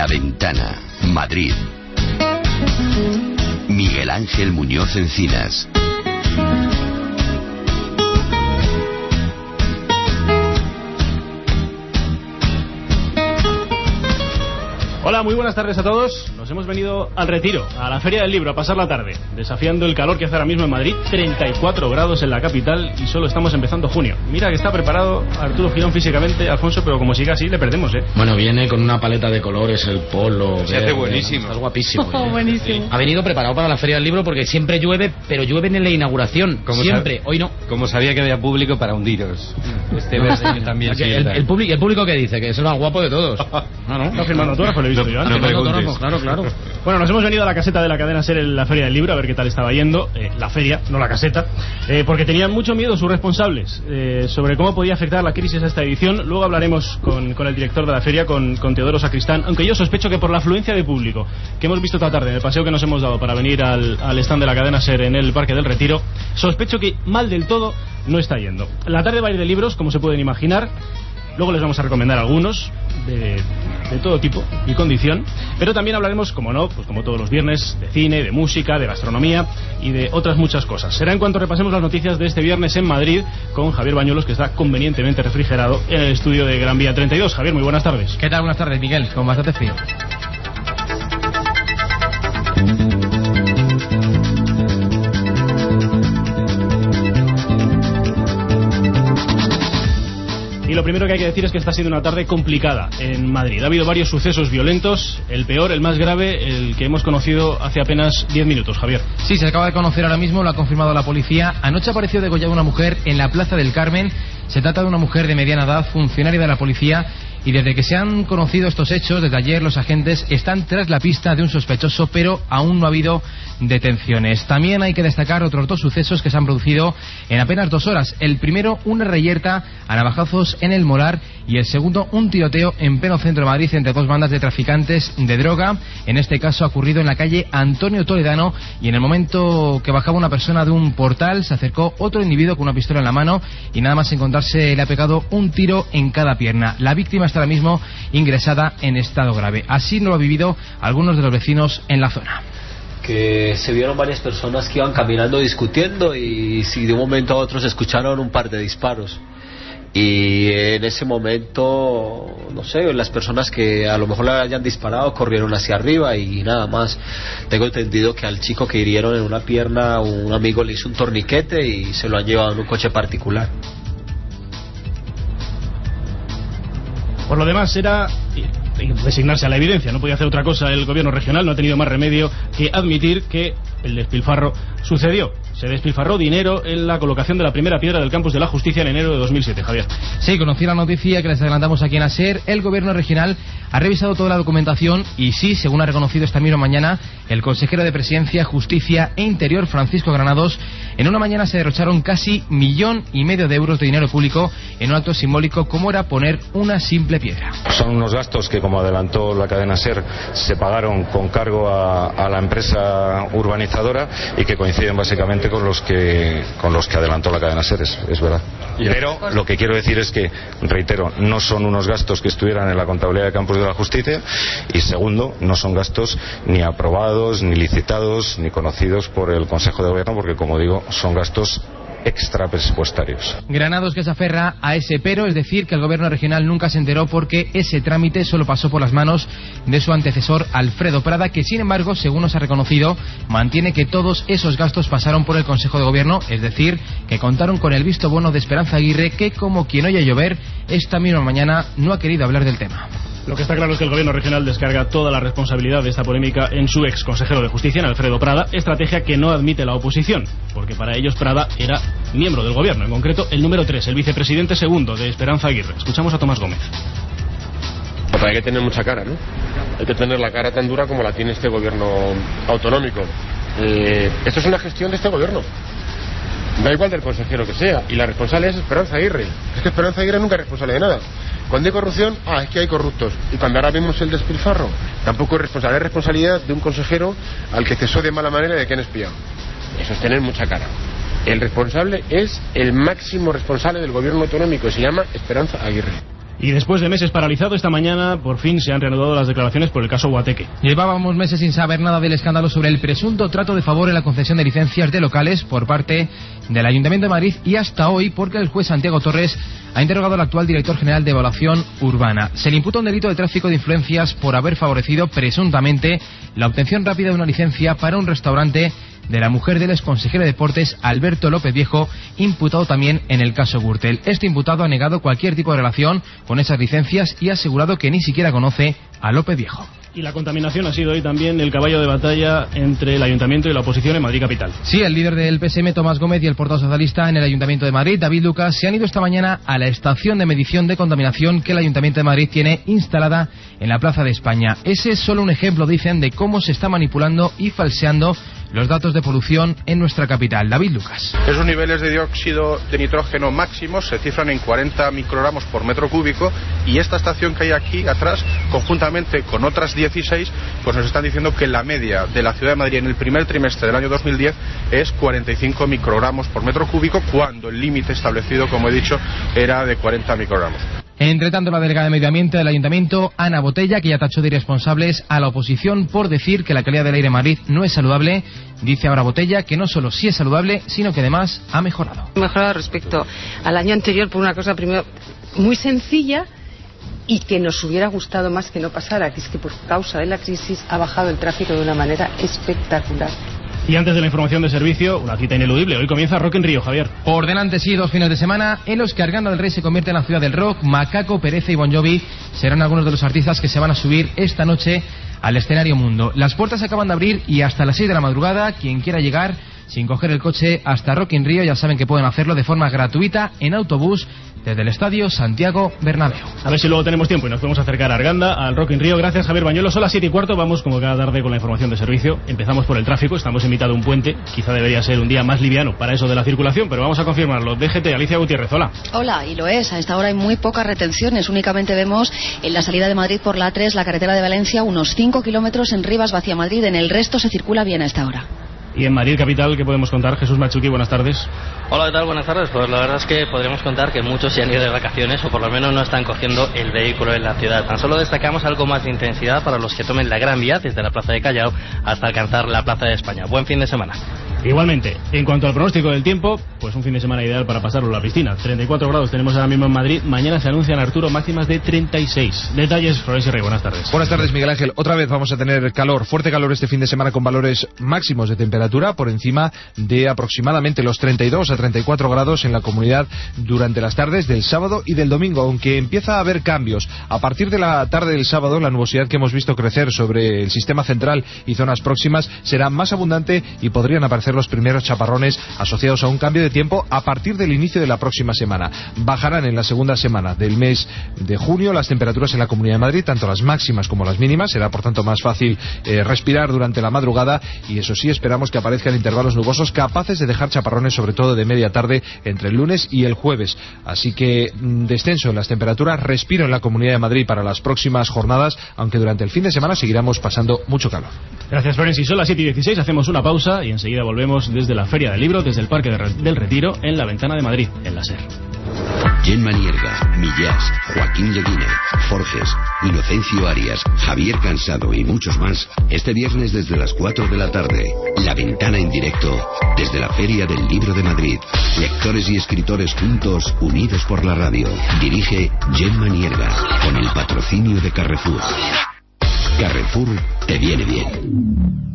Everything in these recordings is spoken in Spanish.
La Ventana, Madrid. Miguel Ángel Muñoz Encinas. Hola, muy buenas tardes a todos. Nos hemos venido al Retiro, a la Feria del Libro, a pasar la tarde, desafiando el calor que hace ahora mismo en Madrid, 34 grados en la capital y solo estamos empezando junio. Mira que está preparado Arturo Girón físicamente, Alfonso, pero como siga así le perdemos, ¿eh? Bueno, viene con una paleta de colores, el polo. Se hace buenísimo. Es guapísimo. Buenísimo. Ha venido preparado para la Feria del Libro porque siempre llueve, pero llueve en la inauguración. Siempre, hoy no. Como sabía que había público para hundiros. Este verde también. El público que dice que es el más guapo de todos. No. Está firmando autógrafo, lo he visto yo. No preguntes. Claro. Bueno, nos hemos venido a la caseta de la cadena SER en la Feria del Libro a ver qué tal estaba yendo, la feria, no la caseta, porque tenían mucho miedo sus responsables sobre cómo podía afectar la crisis a esta edición. Luego hablaremos con el director de la feria, con Teodoro Sacristán, aunque yo sospecho que por la afluencia de público que hemos visto esta tarde en el paseo que nos hemos dado para venir al stand de la cadena SER en el Parque del Retiro, sospecho que mal del todo no está yendo. La tarde va a ir de libros, como se pueden imaginar. Luego les vamos a recomendar algunos de todo tipo y condición, pero también hablaremos, como no, pues como todos los viernes, de cine, de música, de gastronomía y de otras muchas cosas. Será en cuanto repasemos las noticias de este viernes en Madrid con Javier Bañuelos, que está convenientemente refrigerado en el estudio de Gran Vía 32. Javier, muy buenas tardes. ¿Qué tal? Buenas tardes, Miguel, con bastante frío. Y lo primero que hay que decir es que está siendo una tarde complicada en Madrid. Ha habido varios sucesos violentos, el peor, el más grave, el que hemos conocido hace apenas 10 minutos, Javier. Sí, se acaba de conocer ahora mismo, lo ha confirmado la policía. Anoche apareció degollada una mujer en la Plaza del Carmen. Se trata de una mujer de mediana edad, funcionaria de la policía, y desde que se han conocido estos hechos, desde ayer los agentes están tras la pista de un sospechoso, pero aún no ha habido detenciones. También hay que destacar otros dos sucesos que se han producido en apenas 2 horas. El primero, una reyerta a navajazos en el Molar, y el segundo, un tiroteo en pleno centro de Madrid entre 2 bandas de traficantes de droga. En este caso ha ocurrido en la calle Antonio Toledano, y en el momento que bajaba una persona de un portal se acercó otro individuo con una pistola en la mano y nada más encontrarse le ha pegado un tiro en cada pierna. La víctima está ahora mismo ingresada en estado grave. Así lo han vivido algunos de los vecinos en la zona. Que se vieron varias personas que iban caminando discutiendo y si de un momento a otro se escucharon un par de disparos. Y en ese momento, no sé, las personas que a lo mejor le hayan disparado corrieron hacia arriba y nada más. Tengo entendido que al chico que hirieron en una pierna, un amigo le hizo un torniquete y se lo han llevado en un coche particular. Por lo demás, era resignarse a la evidencia. No podía hacer otra cosa el gobierno regional, no ha tenido más remedio que admitir que el despilfarro sucedió. Se despilfarró dinero en la colocación de la primera piedra del Campus de la Justicia en enero de 2007, Javier. Sí, conocí la noticia que les adelantamos aquí en ASER. El gobierno regional ha revisado toda la documentación y sí, según ha reconocido esta misma mañana el consejero de Presidencia, Justicia e Interior, Francisco Granados, en una mañana se derrocharon casi 1,5 millones de euros de dinero público en un acto simbólico como era poner una simple piedra. Son unos gastos que, como adelantó la cadena SER, se pagaron con cargo a la empresa urbanizadora y que coinciden básicamente con los que adelantó la cadena SER, es verdad. Pero lo que quiero decir es que, reitero, no son unos gastos que estuvieran en la contabilidad de Campus de la Justicia, y segundo, no son gastos ni aprobados, ni licitados, ni conocidos por el Consejo de Gobierno, porque, como digo, son gastos extrapresupuestarios. Granados que se aferra a ese pero, es decir, que el gobierno regional nunca se enteró porque ese trámite solo pasó por las manos de su antecesor Alfredo Prada, que sin embargo, según nos ha reconocido, mantiene que todos esos gastos pasaron por el Consejo de Gobierno, es decir, que contaron con el visto bueno de Esperanza Aguirre, que como quien oye llover, esta misma mañana no ha querido hablar del tema. Lo que está claro es que el gobierno regional descarga toda la responsabilidad de esta polémica en su ex consejero de Justicia, en Alfredo Prada, estrategia que no admite la oposición, porque para ellos Prada era miembro del gobierno, en concreto el número 3, el vicepresidente segundo de Esperanza Aguirre. Escuchamos a Tomás Gómez. Pues hay que tener mucha cara, ¿no? Hay que tener la cara tan dura como la tiene este gobierno autonómico. Esto es una gestión de este gobierno. Da igual del consejero que sea, y la responsable es Esperanza Aguirre. Es que Esperanza Aguirre nunca es responsable de nada. Cuando hay corrupción, es que hay corruptos. Y cuando ahora vemos el despilfarro, tampoco es responsable. Es responsabilidad de un consejero al que cesó de mala manera de que han espiado. Eso es tener mucha cara. El responsable es el máximo responsable del gobierno autonómico y se llama Esperanza Aguirre. Y después de meses paralizado, esta mañana por fin se han reanudado las declaraciones por el caso Guateque. Llevábamos meses sin saber nada del escándalo sobre el presunto trato de favor en la concesión de licencias de locales por parte del Ayuntamiento de Madrid, y hasta hoy porque el juez Santiago Torres ha interrogado al actual director general de Evaluación Urbana. Se le imputa un delito de tráfico de influencias por haber favorecido presuntamente la obtención rápida de una licencia para un restaurante de la mujer del exconsejero de Deportes, Alberto López Viejo, imputado también en el caso Gürtel. Este imputado ha negado cualquier tipo de relación con esas licencias y ha asegurado que ni siquiera conoce a López Viejo. Y la contaminación ha sido hoy también el caballo de batalla entre el Ayuntamiento y la oposición en Madrid capital. Sí, el líder del PSM, Tomás Gómez, y el portavoz socialista en el Ayuntamiento de Madrid, David Lucas, se han ido esta mañana a la estación de medición de contaminación que el Ayuntamiento de Madrid tiene instalada en la Plaza de España. Ese es solo un ejemplo, dicen, de cómo se está manipulando y falseando los datos de polución en nuestra capital. David Lucas. Esos niveles de dióxido de nitrógeno máximos se cifran en 40 microgramos por metro cúbico, y esta estación que hay aquí atrás, conjuntamente con otras 16, pues nos están diciendo que la media de la Ciudad de Madrid en el primer trimestre del año 2010 es 45 microgramos por metro cúbico, cuando el límite establecido, como he dicho, era de 40 microgramos. Entre tanto, la delegada de Medio Ambiente del Ayuntamiento, Ana Botella, que ya tachó de irresponsables a la oposición por decir que la calidad del aire en Madrid no es saludable, dice ahora Botella que no solo sí es saludable, sino que además ha mejorado. Mejorado respecto al año anterior por una cosa, primero, muy sencilla y que nos hubiera gustado más que no pasara, que es que por causa de la crisis ha bajado el tráfico de una manera espectacular. Y antes de la información de servicio, una cita ineludible. Hoy comienza Rock in Rio, Javier. Por delante, sí, 2 fines de semana en los que Arganda del Rey se convierte en la ciudad del rock. Macaco, Pereza y Bon Jovi serán algunos de los artistas que se van a subir esta noche al escenario Mundo. Las puertas se acaban de abrir y hasta las 6 de la madrugada, quien quiera llegar sin coger el coche hasta Rock in Rio, ya saben que pueden hacerlo de forma gratuita en autobús desde el Estadio Santiago Bernabéu. A ver si luego tenemos tiempo y nos podemos acercar a Arganda, al Rock in Rio. Gracias, Javier Bañuelos. Son las 7:15, vamos como cada tarde con la información de servicio. Empezamos por el tráfico, estamos en mitad de un puente. Quizá debería ser un día más liviano para eso de la circulación, pero vamos a confirmarlo. DGT, Alicia Gutiérrez, hola. Hola, y lo es. A esta hora hay muy pocas retenciones. Únicamente vemos en la salida de Madrid por la A3, la carretera de Valencia, unos 5 kilómetros en Rivas hacia Madrid. En el resto se circula bien a esta hora. Y en Madrid capital, ¿qué podemos contar? Jesús Machuqui, buenas tardes. Hola, ¿qué tal? Buenas tardes. Pues la verdad es que podremos contar que muchos se han ido de vacaciones o por lo menos no están cogiendo el vehículo en la ciudad. Tan solo destacamos algo más de intensidad para los que tomen la Gran Vía desde la Plaza de Callao hasta alcanzar la Plaza de España. Buen fin de semana. Igualmente, en cuanto al pronóstico del tiempo, pues un fin de semana ideal para pasarlo en la piscina. 34 grados tenemos ahora mismo en Madrid. Mañana se anuncian, Arturo, máximas de 36. Detalles, Florencio Rey, buenas tardes. Buenas tardes, Miguel Ángel. Otra vez vamos a tener calor, fuerte calor este fin de semana, con valores máximos de temperatura por encima de aproximadamente los 32 a 34 grados en la comunidad durante las tardes del sábado y del domingo, aunque empieza a haber cambios. A partir de la tarde del sábado, la nubosidad que hemos visto crecer sobre el sistema central y zonas próximas será más abundante y podrían aparecer los primeros chaparrones asociados a un cambio de tiempo a partir del inicio de la próxima semana. Bajarán en la segunda semana del mes de junio las temperaturas en la Comunidad de Madrid, tanto las máximas como las mínimas. Será por tanto más fácil respirar durante la madrugada, y eso sí, esperamos que aparezcan intervalos nubosos capaces de dejar chaparrones, sobre todo de media tarde entre el lunes y el jueves. Así que descenso en las temperaturas, respiro en la Comunidad de Madrid para las próximas jornadas, aunque durante el fin de semana seguiremos pasando mucho calor. Gracias, Florencio. Son las 7:16, hacemos una pausa y enseguida volvemos desde la Feria del Libro, desde el Parque del Retiro, en la Ventana de Madrid, en la SER. Gemma Nierga, Millás, Joaquín Leguina, Forges, Inocencio Arias, Javier Cansado y muchos más, este viernes desde las 4 de la tarde. La Ventana en directo desde la Feria del Libro de Madrid. Lectores y escritores juntos, unidos por la radio. Dirige Gemma Nierga, con el patrocinio de Carrefour. Carrefour te viene bien.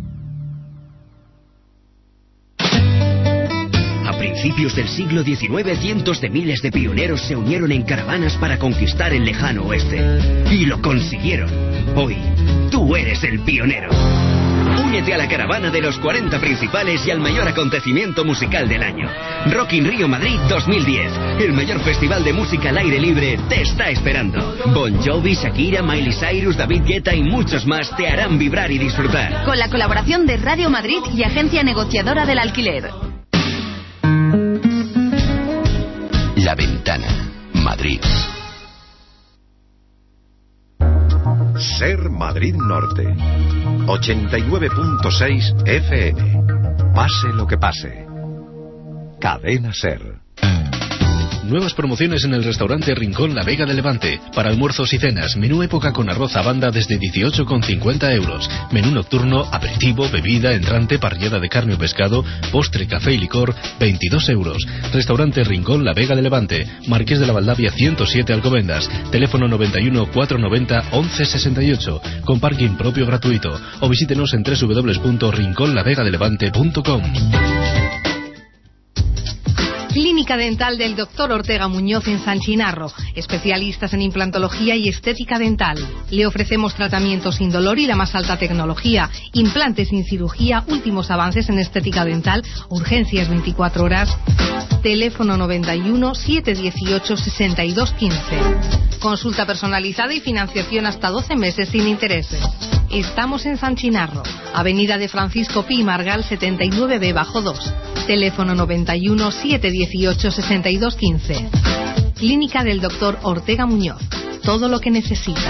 A principios del siglo XIX, cientos de miles de pioneros se unieron en caravanas para conquistar el lejano oeste. Y lo consiguieron. Hoy, tú eres el pionero. Únete a la caravana de los 40 principales y al mayor acontecimiento musical del año. Rock in Rio Madrid 2010. El mayor festival de música al aire libre te está esperando. Bon Jovi, Shakira, Miley Cyrus, David Guetta y muchos más te harán vibrar y disfrutar. Con la colaboración de Radio Madrid y Agencia Negociadora del Alquiler. La Ventana, Madrid. SER Madrid Norte, 89.6 FM. Pase lo que pase. Cadena SER. Nuevas promociones en el restaurante Rincón La Vega de Levante. Para almuerzos y cenas, menú época con arroz a banda desde 18,50 euros. Menú nocturno, aperitivo, bebida, entrante, parrillada de carne o pescado, postre, café y licor, 22 euros. Restaurante Rincón La Vega de Levante. Marqués de la Valdavia 107 Alcobendas. Teléfono 91 490 1168. Con parking propio gratuito. O visítenos en www.rinconlavegadelevante.com. Clínica Dental del Dr. Ortega Muñoz en San Chinarro. Especialistas en implantología y estética dental. Le ofrecemos tratamientos sin dolor y la más alta tecnología. Implantes sin cirugía, últimos avances en estética dental, urgencias 24 horas. Teléfono 91 718 6215. Consulta personalizada y financiación hasta 12 meses sin intereses. Estamos en San Chinarro, Avenida de Francisco Pi Margal 79B-2. Teléfono 91 718 6215. Clínica del Dr. Ortega Muñoz. Todo lo que necesita.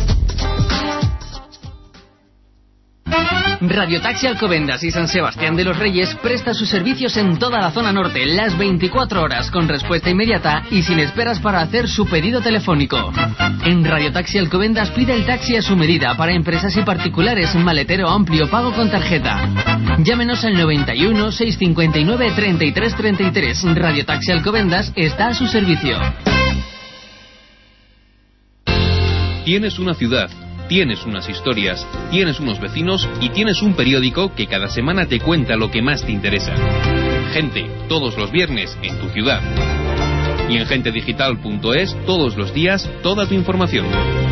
Radiotaxi Alcobendas y San Sebastián de los Reyes presta sus servicios en toda la zona norte, las 24 horas, con respuesta inmediata y sin esperas para hacer su pedido telefónico. En Radiotaxi Alcobendas pide el taxi a su medida para empresas y particulares, maletero amplio, pago con tarjeta. Llámenos al 91 659 33 33. Radiotaxi Alcobendas está a su servicio. Tienes una ciudad, tienes unas historias, tienes unos vecinos y tienes un periódico que cada semana te cuenta lo que más te interesa. Gente, todos los viernes en tu ciudad. Y en gentedigital.es todos los días toda tu información.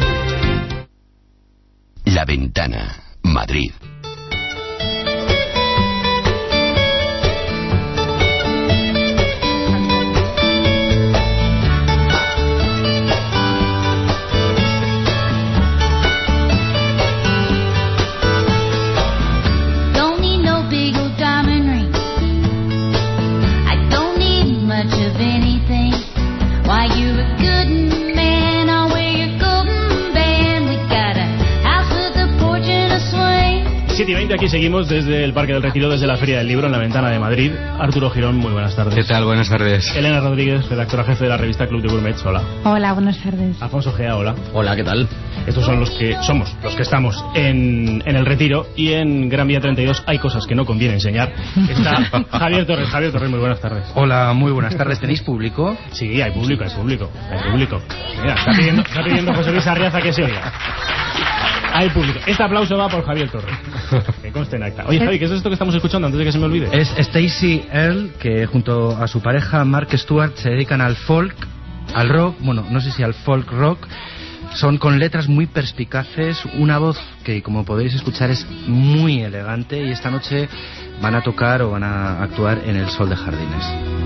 La Ventana, Madrid. Why you a good man, I'll wear your golden band. We got a house with a porch and a swing. 7:20, aquí seguimos desde el Parque del Retiro, desde la Feria del Libro, en la Ventana de Madrid. Arturo Girón, muy buenas tardes. ¿Qué tal? Buenas tardes. Elena Rodríguez, redactora jefe de la revista Club de Gourmets, hola. Hola, buenas tardes. Alfonso Gea, hola. Hola, ¿qué tal? Estos son los que estamos en el Retiro, y en Gran Vía 32 hay cosas que no conviene enseñar. Está Javier Torres, muy buenas tardes. Hola, muy buenas tardes. ¿Tenéis público? Sí, hay público. Mira, está pidiendo José Luis Arriaza que se oiga. Hay público. Este aplauso va por Javier Torres. Que conste en acta. Oye, Javi, ¿qué es esto que estamos escuchando antes de que se me olvide? Es Stacey Earle, que junto a su pareja Mark Stewart se dedican al folk, al rock, bueno, no sé si al folk rock. Son con letras muy perspicaces, una voz que, como podéis escuchar, es muy elegante, y esta noche van a tocar o van a actuar en el Sol de Jardines.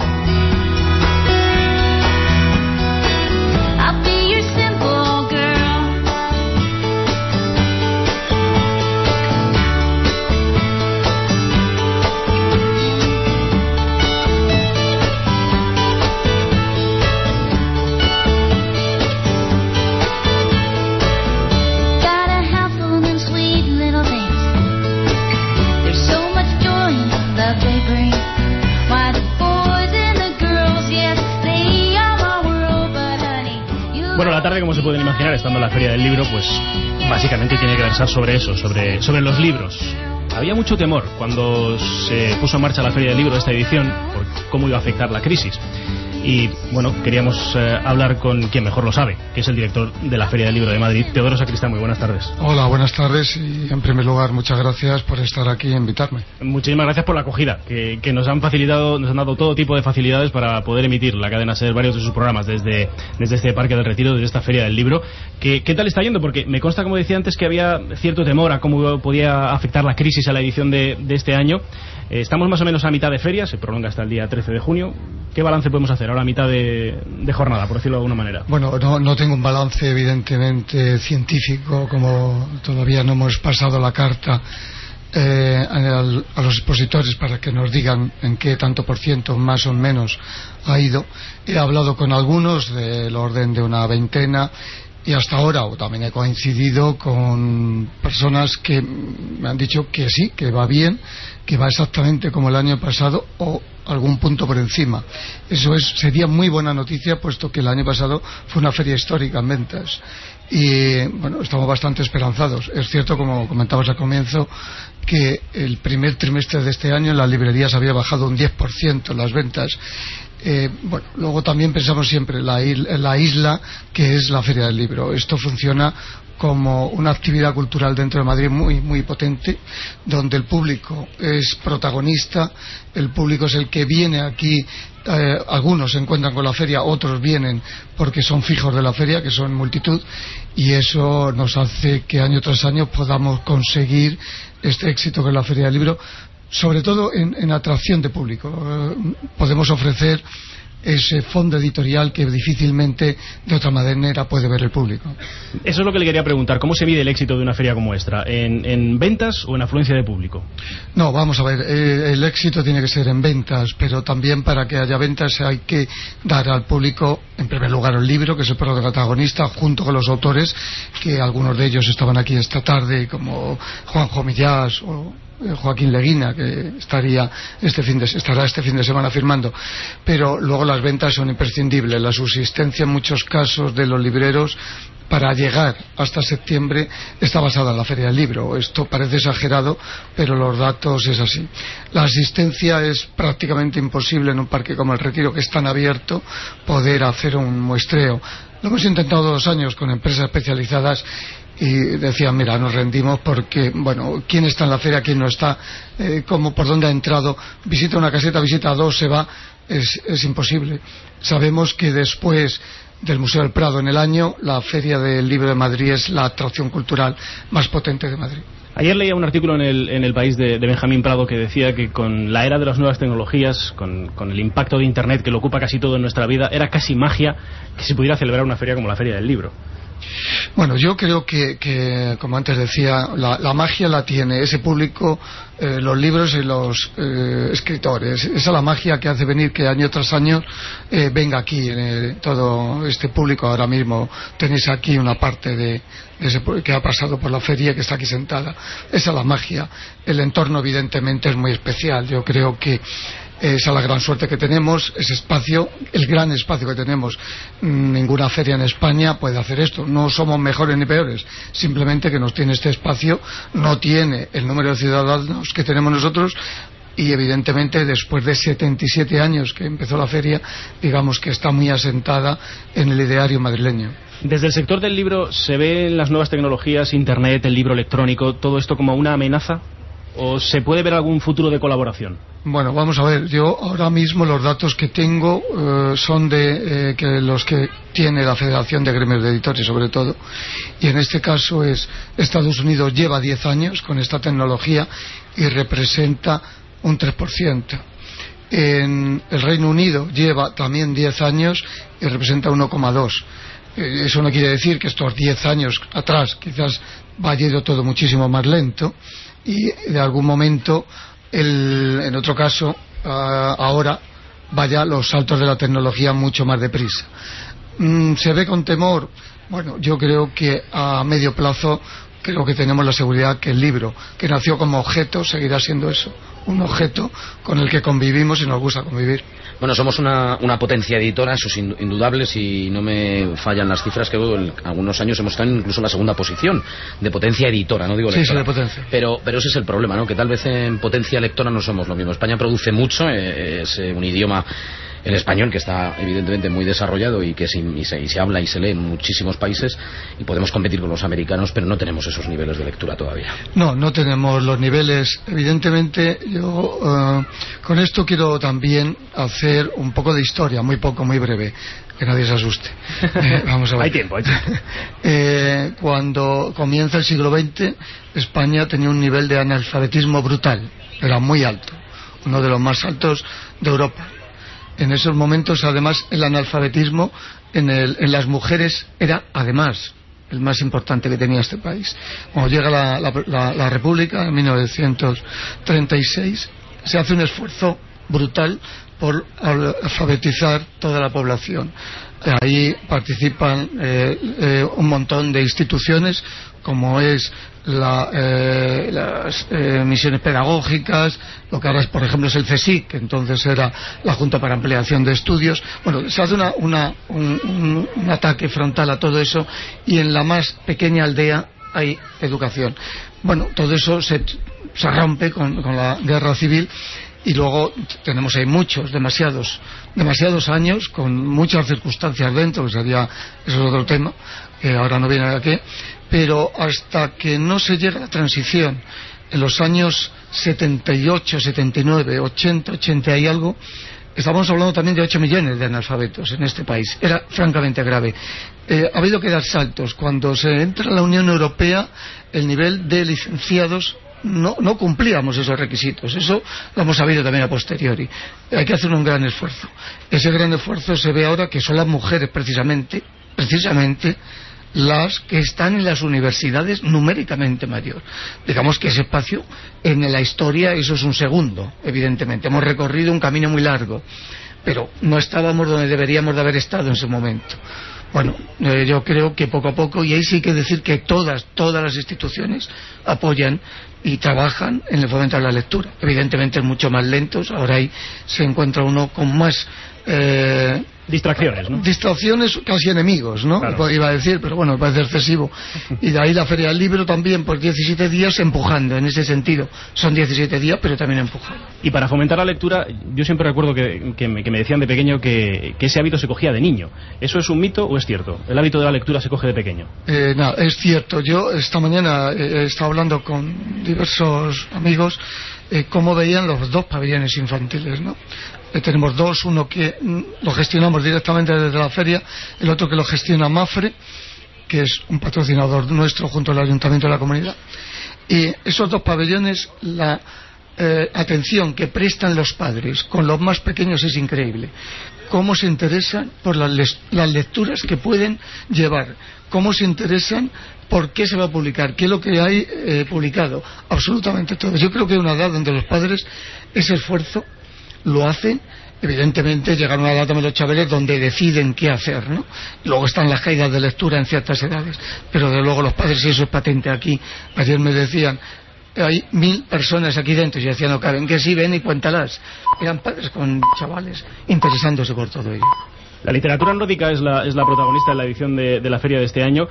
Bueno, la tarde, como se pueden imaginar, estando en la Feria del Libro, pues básicamente tiene que versar sobre eso, sobre los libros. Había mucho temor cuando se puso en marcha la Feria del Libro de esta edición por cómo iba a afectar la crisis. Y bueno, queríamos hablar con quien mejor lo sabe, que es el director de la Feria del Libro de Madrid, Teodoro Sacristán. Muy buenas tardes. Hola, buenas tardes, y en primer lugar muchas gracias por estar aquí e invitarme. Muchísimas gracias por la acogida, que nos han facilitado, nos han dado todo tipo de facilidades para poder emitir la cadena SER varios de sus programas desde este Parque del Retiro, desde esta Feria del Libro. ¿Qué tal está yendo? Porque me consta, como decía antes, que había cierto temor a cómo podía afectar la crisis a la edición de este año. Estamos más o menos a mitad de feria, se prolonga hasta el día 13 de junio. ¿Qué balance podemos hacer ahora a mitad de jornada, por decirlo de alguna manera? Bueno, no tengo un balance evidentemente científico, como todavía no hemos pasado la carta a los expositores para que nos digan en qué tanto por ciento más o menos ha ido. He hablado con algunos del orden de una veintena, y hasta ahora también he coincidido con personas que me han dicho que sí, que va bien, que va exactamente como el año pasado o algún punto por encima. Eso sería muy buena noticia, puesto que el año pasado fue una feria histórica en ventas. Y bueno, estamos bastante esperanzados. Es cierto, como comentabas al comienzo, que el primer trimestre de este año en las librerías había bajado un 10% las ventas. Bueno, luego también pensamos siempre en la isla, que es la Feria del Libro. Esto funciona como una actividad cultural dentro de Madrid muy, muy potente, donde el público es protagonista, el público es el que viene aquí. Algunos se encuentran con la feria, otros vienen porque son fijos de la feria, que son multitud, y eso nos hace que año tras año podamos conseguir este éxito que es la Feria del Libro, sobre todo en atracción de público. Podemos ofrecer ese fondo editorial que difícilmente de otra manera puede ver el público. Eso es lo que le quería preguntar. ¿Cómo se mide el éxito de una feria como esta? ¿En ventas o en afluencia de público? No, vamos a ver, el éxito tiene que ser en ventas, pero también para que haya ventas hay que dar al público, en primer lugar, el libro, que es el protagonista, junto con los autores, que algunos de ellos estaban aquí esta tarde, como Juanjo Millás o Joaquín Leguina, que estará este fin de semana firmando. Pero luego las ventas son imprescindibles. La subsistencia en muchos casos de los libreros para llegar hasta septiembre está basada en la Feria del Libro. Esto parece exagerado, pero los datos es así. La asistencia es prácticamente imposible en un parque como el Retiro, que es tan abierto, poder hacer un muestreo. Lo hemos intentado 2 años con empresas especializadas y decían, mira, nos rendimos porque, bueno, ¿quién está en la feria, quién no está? ¿Por dónde ha entrado? Visita una caseta, visita 2, se va. Es imposible. Sabemos que después del Museo del Prado en el año, la Feria del Libro de Madrid es la atracción cultural más potente de Madrid. Ayer leía un artículo en el País de Benjamín Prado que decía que con la era de las nuevas tecnologías, con el impacto de Internet que lo ocupa casi todo en nuestra vida, era casi magia que se pudiera celebrar una feria como la Feria del Libro. Bueno, yo creo que como antes decía, la magia la tiene ese público, los libros y los escritores. Esa es la magia que hace venir que año tras año venga aquí todo este público. Ahora mismo tenéis aquí una parte de ese que ha pasado por la feria, que está aquí sentada. Esa es la magia. El entorno evidentemente es muy especial. Yo creo que esa es la gran suerte que tenemos, ese espacio, el gran espacio que tenemos. Ninguna feria en España puede hacer esto. No somos mejores ni peores, simplemente que nos tiene este espacio, no tiene el número de ciudadanos que tenemos nosotros, y evidentemente después de 77 años que empezó la feria, digamos que está muy asentada en el ideario madrileño. Desde el sector del libro, ¿se ven las nuevas tecnologías, Internet, el libro electrónico, todo esto como una amenaza? ¿O se puede ver algún futuro de colaboración? Bueno, vamos a ver, yo ahora mismo los datos que tengo son de que los que tiene la Federación de Gremios de Editores, sobre todo, y en este caso Estados Unidos lleva 10 años con esta tecnología y representa un 3%. En el Reino Unido lleva también 10 años y representa 1,2%. Eso no quiere decir que estos 10 años atrás quizás vaya ido todo muchísimo más lento, y de algún momento en otro caso ahora vaya los saltos de la tecnología mucho más deprisa. ¿Se ve con temor? Bueno, yo creo que a medio plazo creo que tenemos la seguridad que el libro, que nació como objeto, seguirá siendo eso, un objeto con el que convivimos y nos gusta convivir. Bueno, somos una potencia editora, eso es indudable. Si no me fallan las cifras, que en algunos años hemos estado incluso en la segunda posición de potencia editora, no digo lectora. Sí, de potencia. Pero ese es el problema, ¿no? Que tal vez en potencia lectora no somos lo mismo. España produce mucho, es un idioma, el español, que está evidentemente muy desarrollado y que se habla y se lee en muchísimos países, y podemos competir con los americanos, pero no tenemos esos niveles de lectura todavía. No tenemos los niveles. Evidentemente, yo con esto quiero también hacer un poco de historia, muy poco, muy breve, que nadie se asuste. Vamos a ver. Hay tiempo. Cuando comienza el siglo XX, España tenía un nivel de analfabetismo brutal, era muy alto, uno de los más altos de Europa. En esos momentos, además, el analfabetismo en las mujeres era, además, el más importante que tenía este país. Cuando llega la República, en 1936, se hace un esfuerzo brutal por alfabetizar toda la población. Ahí participan un montón de instituciones, como es las misiones pedagógicas, lo que ahora es, por ejemplo, es el CSIC, que entonces era la Junta para Ampliación de Estudios. Bueno, se hace un ataque frontal a todo eso, y en la más pequeña aldea hay educación. Bueno, todo eso se rompe con la guerra civil, y luego tenemos ahí demasiados años, con muchas circunstancias dentro, que sería, eso es otro tema, que ahora no viene aquí, pero hasta que no se llega a la transición, en los años 78, 79, 80, 80 y algo, estamos hablando también de 8 millones de analfabetos en este país. Era francamente grave. Ha habido que dar saltos. Cuando se entra en la Unión Europea, el nivel de licenciados no cumplíamos esos requisitos. Eso lo hemos sabido también a posteriori. Hay que hacer un gran esfuerzo. Ese gran esfuerzo se ve ahora, que son las mujeres precisamente las que están en las universidades numéricamente mayor. Digamos que ese espacio en la historia, eso es un segundo, evidentemente. Hemos recorrido un camino muy largo, pero no estábamos donde deberíamos de haber estado en ese momento. Bueno, yo creo que poco a poco, y ahí sí que decir que todas las instituciones apoyan y trabajan en el fomento de la lectura. Evidentemente es mucho más lentos, ahora ahí se encuentra uno con más distracciones, ¿no? Distracciones, casi enemigos, ¿no? Claro. Iba a decir, pero bueno, me parece excesivo. Y de ahí la Feria del Libro también, por 17 días empujando, en ese sentido. Son 17 días, pero también empujando. Y para fomentar la lectura, yo siempre recuerdo que me decían de pequeño que ese hábito se cogía de niño. ¿Eso es un mito o es cierto? ¿El hábito de la lectura se coge de pequeño? No, es cierto. Yo esta mañana he estado hablando con diversos amigos cómo veían los dos pabellones infantiles, ¿no? Tenemos dos, uno que lo gestionamos directamente desde la feria, el otro que lo gestiona Mafre, que es un patrocinador nuestro junto al Ayuntamiento de la comunidad. Y esos dos pabellones, la atención que prestan los padres con los más pequeños es increíble. Cómo se interesan por las lecturas que pueden llevar, cómo se interesan por qué se va a publicar, qué es lo que hay publicado, absolutamente todo. Yo creo que hay una edad donde los padres ese esfuerzo lo hacen. Evidentemente llegan a una edad también los chavales donde deciden qué hacer, ¿no? Luego están las caídas de lectura en ciertas edades, pero de luego los padres, y eso es patente aquí. Ayer me decían, hay 1000 personas aquí dentro, y yo decía, no caben, que sí, ven y cuéntalas. Eran padres con chavales interesándose por todo ello. La literatura nórdica es la protagonista de la edición de la feria de este año.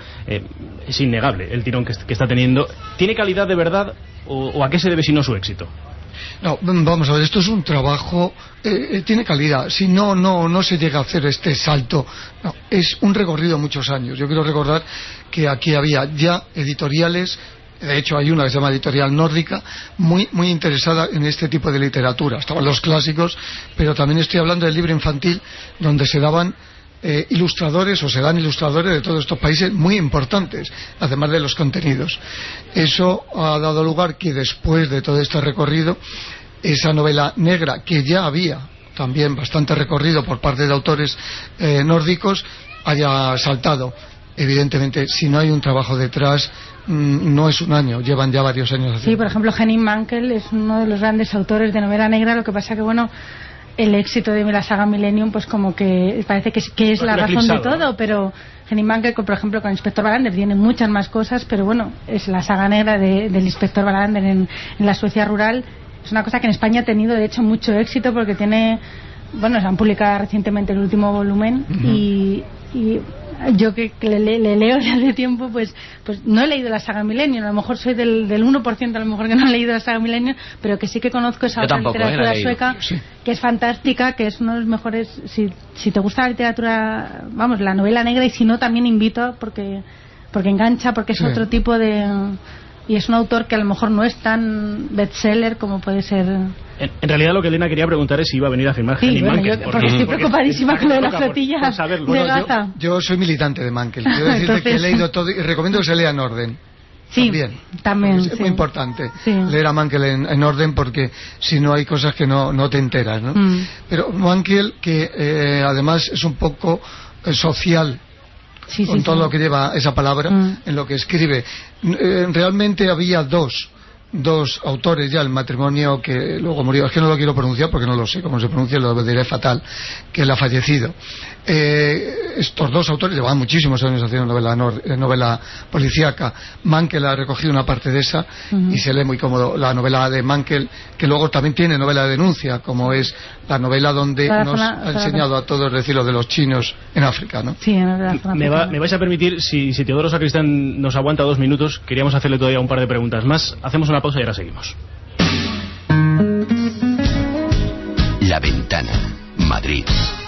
Es innegable el tirón que está teniendo. ¿Tiene calidad de verdad o a qué se debe si no su éxito? No, vamos a ver, esto es un trabajo, tiene calidad. Si no se llega a hacer este salto, no, es un recorrido de muchos años. Yo quiero recordar que aquí había ya editoriales. De hecho hay una que se llama Editorial Nórdica, muy interesada en este tipo de literatura. Estaban los clásicos, pero también estoy hablando del libro infantil, donde se daban ilustradores, o se dan ilustradores de todos estos países muy importantes, además de los contenidos. Eso ha dado lugar que después de todo este recorrido, esa novela negra, que ya había también bastante recorrido por parte de autores nórdicos, haya saltado. Evidentemente, si no hay un trabajo detrás, no es un año, llevan ya varios años haciendo. Sí, por ejemplo, Henning Mankell es uno de los grandes autores de novela negra. Lo que pasa que, bueno, el éxito de la saga Millennium, pues como que parece que es la razón de todo, pero Henning Mankell, por ejemplo, con Inspector Wallander tiene muchas más cosas, pero bueno, es la saga negra del Inspector Wallander en la Suecia rural. Es una cosa que en España ha tenido, de hecho, mucho éxito, porque tiene, bueno, se han publicado recientemente el último volumen. Y yo que le leo desde hace tiempo, pues no he leído la saga Millennium. A lo mejor soy del 1% a lo mejor que no he leído la saga Millennium, pero que sí que conozco esa otra literatura sueca, sí, que es fantástica, que es uno de los mejores. Si te gusta la literatura, vamos, la novela negra, y si no, también invito, porque engancha, porque es otro tipo de... Y es un autor que a lo mejor no es tan bestseller como puede ser. En realidad lo que Elena quería preguntar es si iba a venir a firmar Henning Mankell. Porque estoy preocupadísima con lo de la flotilla de Gaza. Yo soy militante de Mankell. Quiero decirte que he leído todo y recomiendo que se lea en orden. Sí, también. Es muy importante leer a Mankell en orden, porque si no hay cosas que no te enteras, ¿no? Pero Mankell, que además es un poco social, con todo lo que lleva esa palabra en lo que escribe. Realmente había dos dos autores ya, el matrimonio que luego murió, es que no lo quiero pronunciar porque no lo sé cómo se pronuncia, lo diré fatal, que él ha fallecido. Estos dos autores llevaban muchísimos años haciendo novela policíaca. Mankel ha recogido una parte de esa y se lee muy cómodo la novela de Mankel, que luego también tiene novela de denuncia, como es la novela donde nos ha enseñado a todos decir lo de los chinos en África, ¿no? Sí, me vais a permitir, si Teodoro Sacristán nos aguanta 2 minutos, queríamos hacerle todavía un par de preguntas más. Hacemos una pausa y ahora seguimos. La Ventana, Madrid.